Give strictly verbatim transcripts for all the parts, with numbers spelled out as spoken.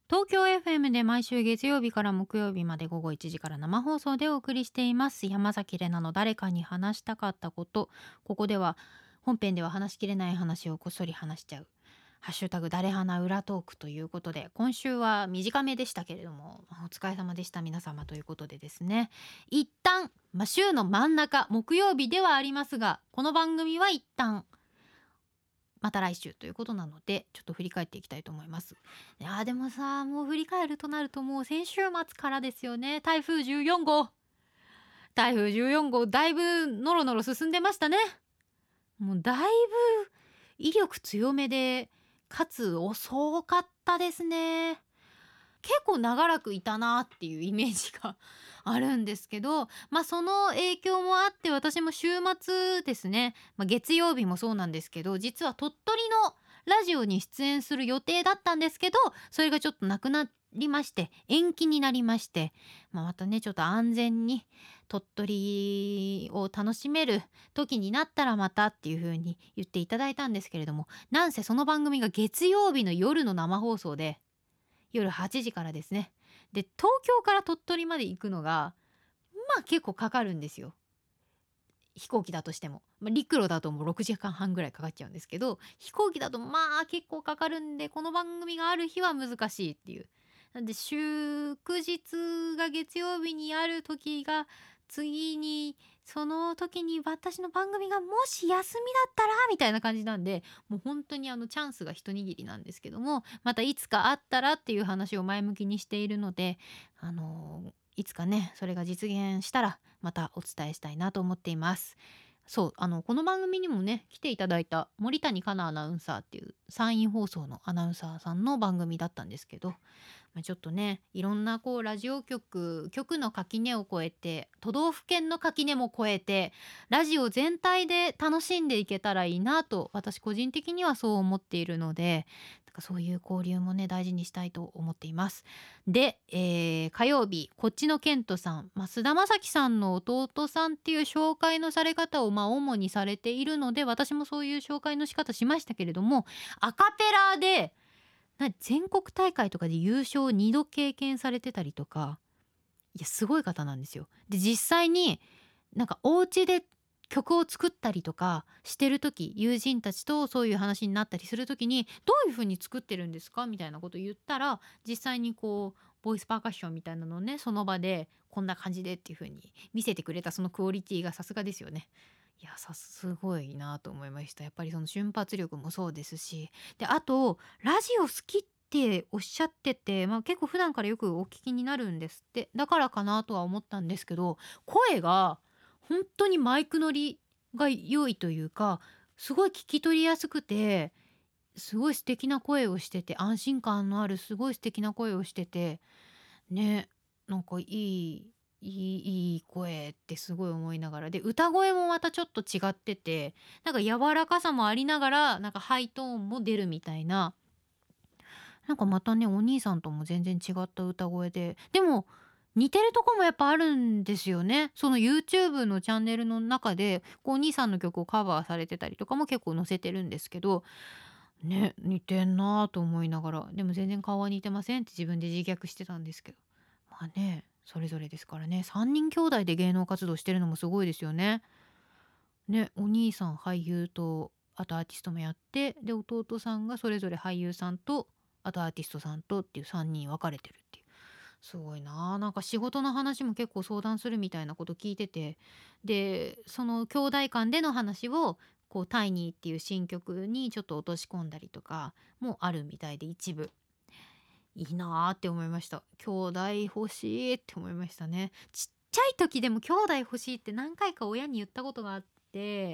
東京 エフエム で毎週月曜日から木曜日まで午後いちじから生放送でお送りしています山崎怜奈の誰かに話したかったこと。ここでは本編では話しきれない話をこっそり話しちゃうハッシュタグ誰花裏トークということで、今週は短めでしたけれどもお疲れ様でした皆様ということでですね、一旦、まあ、週の真ん中木曜日ではありますが、この番組は一旦また来週ということなので、ちょっと振り返っていきたいと思います。いやでもさ、もう振り返るとなるともう先週末からですよね。台風じゅうよんごう台風じゅうよんごうだいぶノロノロ進んでましたね。もうだいぶ威力強めで、かつ遅かったですね。結構長らくいたなっていうイメージがあるんですけど、まあその影響もあって私も週末ですね、まあ、月曜日もそうなんですけど、実は鳥取のラジオに出演する予定だったんですけど、それがちょっとなくなりまして延期になりまして、まあ、またねちょっと安全に鳥取を楽しめる時になったらまたっていう風に言っていただいたんですけれども、なんせその番組が月曜日の夜の生放送で夜はちじからですね。で東京から鳥取まで行くのがまあ結構かかるんですよ。飛行機だとしても、まあ、陸路だともうろくじかんはんぐらいかかっちゃうんですけど、飛行機だとまあ結構かかるんで、この番組がある日は難しいっていう。なんで祝日が月曜日にある時が次に、その時に私の番組がもし休みだったらみたいな感じなんで、もう本当にあのチャンスが一握りなんですけども、またいつかあったらっていう話を前向きにしているので、あのーいつかねそれが実現したらまたお伝えしたいなと思っています。そうあのこの番組にもね来ていただいた森谷香奈アナウンサーっていう山陰放送のアナウンサーさんの番組だったんですけど、まあ、ちょっとねいろんなこうラジオ局局の垣根を越えて、都道府県の垣根も越えてラジオ全体で楽しんでいけたらいいなと私個人的にはそう思っているので、なんかそういう交流もね大事にしたいと思っています。で、えー火曜日こっちのケントさん、まあ、菅田将暉さんの弟さんっていう紹介のされ方をまあ主にされているので、私もそういう紹介の仕方しましたけれども、アカペラでな全国大会とかで優勝にど経験されてたりとか、いやすごい方なんですよ。で実際になんかお家で曲を作ったりとかしてる時、友人たちとそういう話になったりする時にどういう風に作ってるんですかみたいなことを言ったら、実際にこうボイスパーカッションみたいなのをねその場でこんな感じでっていう風に見せてくれた、そのクオリティがさすがですよね。いやさすごいなと思いました。やっぱりその瞬発力もそうですし、であとラジオ好きっておっしゃってて、まあ、結構普段からよくお聞きになるんですって。だからかなとは思ったんですけど、声が本当にマイク乗りが良いというか、すごい聞き取りやすくて、すごい素敵な声をしてて、安心感のあるすごい素敵な声をしててね、なんかいいいいいい声ってすごい思いながら、で歌声もまたちょっと違ってて、なんか柔らかさもありながらなんかハイトーンも出るみたいな、なんかまたねお兄さんとも全然違った歌声で、でも似てるとこもやっぱあるんですよね。その YouTube のチャンネルの中でこうお兄さんの曲をカバーされてたりとかも結構載せてるんですけどね、似てんなと思いながら、でも全然顔は似てませんって自分で自虐してたんですけど、まあねそれぞれですからね。さんにん兄弟で芸能活動してるのもすごいですよね。ね、お兄さん俳優とあとアーティストもやって、で弟さんがそれぞれ俳優さんとあとアーティストさんとっていうさんにん分かれてるっていう、すごいなあ。なんか仕事の話も結構相談するみたいなこと聞いてて、でその兄弟間での話をこうタイニーっていう新曲にちょっと落とし込んだりとかもあるみたいで、一部いいなあって思いました。兄弟欲しいって思いましたね。ちっちゃい時でも兄弟欲しいって何回か親に言ったことがあって、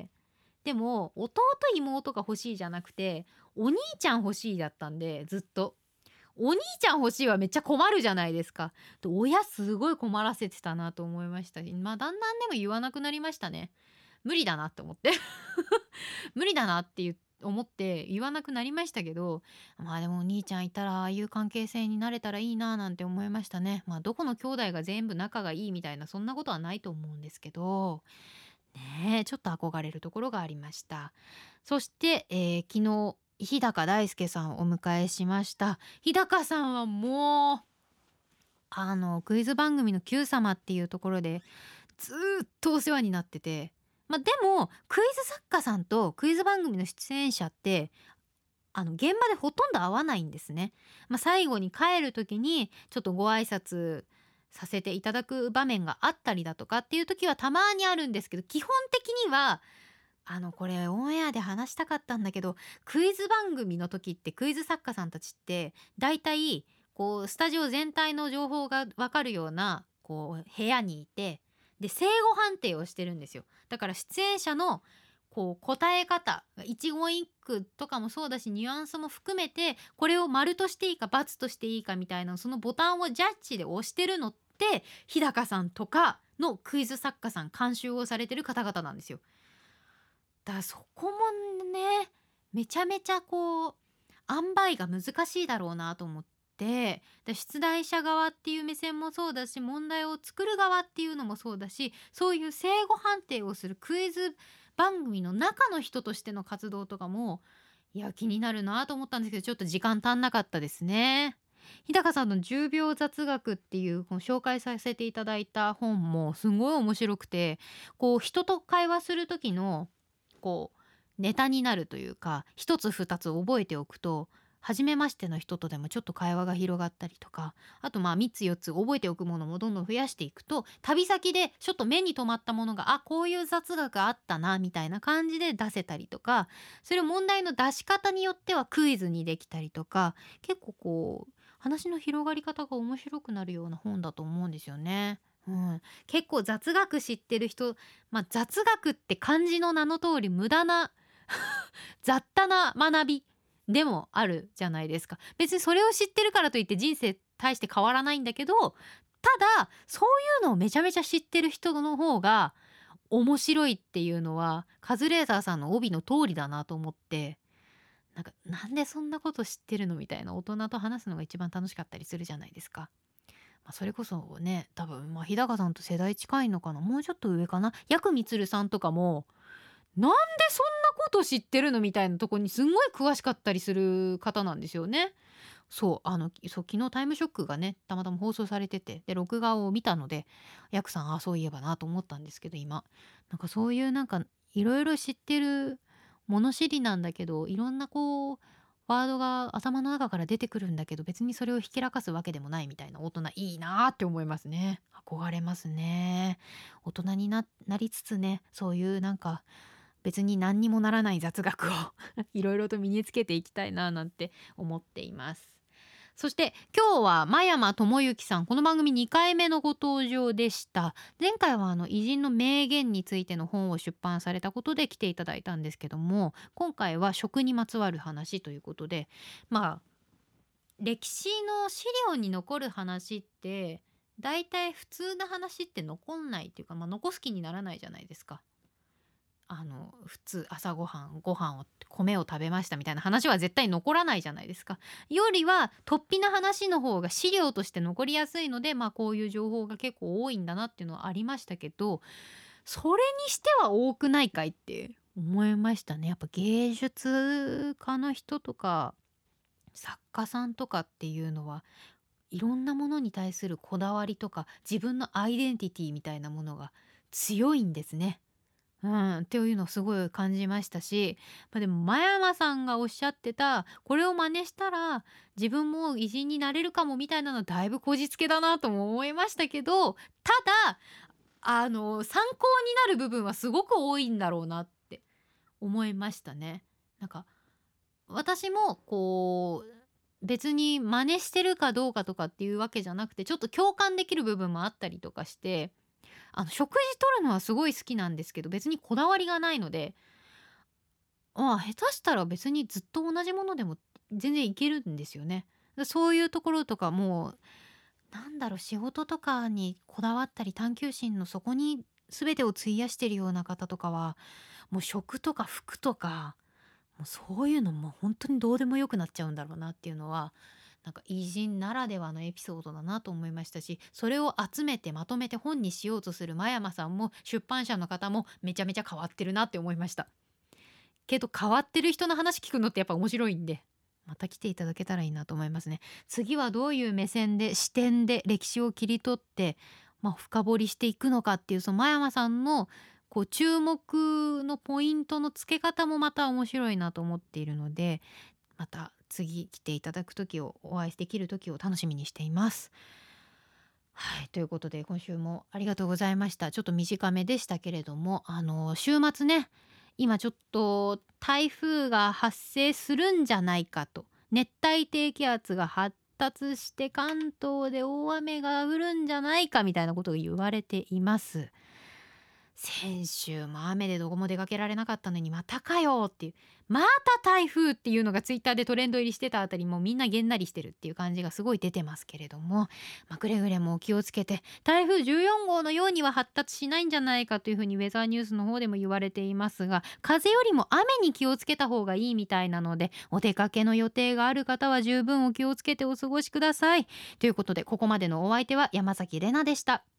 でも弟妹が欲しいじゃなくてお兄ちゃん欲しいだったんで、ずっとお兄ちゃん欲しいはめっちゃ困るじゃないですか。で親すごい困らせてたなと思いましたし、まあだんだんでも言わなくなりましたね。無理だなって思って無理だなって言思って言わなくなりましたけど、まあでもお兄ちゃんいたらああいう関係性になれたらいいななんて思いましたね。まあどこの兄弟が全部仲がいいみたいなそんなことはないと思うんですけどね、えちょっと憧れるところがありました。そして、えー昨日日高大輔さんをお迎えしました。日高さんはもうあのクイズ番組の Q 様っていうところでずーっとお世話になってて、まあ、でもクイズ作家さんとクイズ番組の出演者ってあの現場でほとんど会わないんですね。まあ、最後に帰る時にちょっとご挨拶させていただく場面があったりだとかっていう時はたまにあるんですけど、基本的にはあのこれオンエアで話したかったんだけど、クイズ番組の時ってクイズ作家さんたちってだいたいこうスタジオ全体の情報がわかるようなこう部屋にいて、で正誤判定をしてるんですよ。だから出演者のこう答え方、一言一句とかもそうだしニュアンスも含めて、これを丸としていいか×としていいかみたいなそのボタンをジャッジで押してるのって日高さんとかのクイズ作家さん、監修をされてる方々なんですよ。だからそこもね、めちゃめちゃこう塩梅が難しいだろうなと思って、で出題者側っていう目線もそうだし、問題を作る側っていうのもそうだし、そういう正誤判定をするクイズ番組の中の人としての活動とかもいや気になるなと思ったんですけど、ちょっと時間足んなかったですね。日高さんのじゅうびょう雑学っていうこの紹介させていただいた本もすごい面白くて、こう人と会話する時のこうネタになるというか、一つ二つ覚えておくと初めましての人とでもちょっと会話が広がったりとか、あとまあみっつよっつ覚えておくものもどんどん増やしていくと、旅先でちょっと目に留まったものが、あこういう雑学あったなみたいな感じで出せたりとか、それを問題の出し方によってはクイズにできたりとか、結構こう話の広がり方が面白くなるような本だと思うんですよね。うん、結構雑学知ってる人、まあ、雑学って漢字の名の通り無駄な雑多な学びでもあるじゃないですか。別にそれを知ってるからといって人生大して変わらないんだけど、ただそういうのをめちゃめちゃ知ってる人の方が面白いっていうのはカズレーザーさんの帯の通りだなと思って、なんかなんでそんなこと知ってるのみたいな、大人と話すのが一番楽しかったりするじゃないですか。まあ、それこそね、多分まあ日高さんと世代近いのかな、もうちょっと上かな、やくみつるさんとかもなんでそんなこと知ってるのみたいなとこにすんごい詳しかったりする方なんですよね。そうあのそう昨日タイムショックがねたまたま放送されてて、で録画を見たので、ヤクさんあそういえばなと思ったんですけど、今なんかそういうなんかいろいろ知ってる物知りなんだけど、いろんなこうワードが頭の中から出てくるんだけど、別にそれをひけらかすわけでもないみたいな大人いいなーって思いますね。憧れますね。大人にな、なりつつね、そういうなんか別に何にもならない雑学をいろいろと身につけていきたいななんて思っています。そして今日は真山智之さん、この番組にかいめのご登場でした。前回はあの偉人の名言についての本を出版されたことで来ていただいたんですけども、今回は食にまつわる話ということで、まあ歴史の資料に残る話ってだいたい普通の話って残んないっていうか、まあ、残す気にならないじゃないですか。あの普通朝ごはんご飯を米を食べましたみたいな話は絶対残らないじゃないですか。よりは突飛な話の方が資料として残りやすいので、まあこういう情報が結構多いんだなっていうのはありましたけど、それにしては多くないかいって思いましたね。やっぱ芸術家の人とか作家さんとかっていうのはいろんなものに対するこだわりとか自分のアイデンティティみたいなものが強いんですね。うん、っていうのをすごい感じましたし、まあ、でも前山さんがおっしゃってたこれを真似したら自分も偉人になれるかもみたいなのだいぶこじつけだなとも思いましたけど、ただあの参考になる部分はすごく多いんだろうなって思いましたね。なんか私もこう別に真似してるかどうかとかっていうわけじゃなくて、ちょっと共感できる部分もあったりとかして、あの食事とるのはすごい好きなんですけど別にこだわりがないので、まあ下手したら別にずっと同じものでも全然いけるんですよね。そういうところとかもなんだろう、仕事とかにこだわったり探求心の底に全てを費やしてるような方とかはもう食とか服とかもうそういうのも本当にどうでもよくなっちゃうんだろうなっていうのは、なんか偉人ならではのエピソードだなと思いましたし、それを集めてまとめて本にしようとする真山さんも出版社の方もめちゃめちゃ変わってるなって思いました。 けど変わってる人の話聞くのってやっぱ面白いんで、また来ていただけたらいいなと思いますね。次はどういう目線で視点で歴史を切り取って、まあ、深掘りしていくのかっていう、その真山さんのこう注目のポイントの付け方もまた面白いなと思っているので、また次来ていただく時を、お会いできる時を楽しみにしています。はい、ということで今週もありがとうございました。ちょっと短めでしたけれども、あの週末ね、今ちょっと台風が発生するんじゃないかと、熱帯低気圧が発達して関東で大雨が降るんじゃないかみたいなことが言われています。先週も雨でどこも出かけられなかったのにまたかよっていう、また台風っていうのがツイッターでトレンド入りしてたあたり、もうみんなげんなりしてるっていう感じがすごい出てますけれども、まあ、くれぐれもお気をつけて、台風じゅうよん号のようには発達しないんじゃないかというふうにウェザーニュースの方でも言われていますが、風よりも雨に気をつけた方がいいみたいなので、お出かけの予定がある方は十分お気をつけてお過ごしください。ということで、ここまでのお相手は山崎れなでした。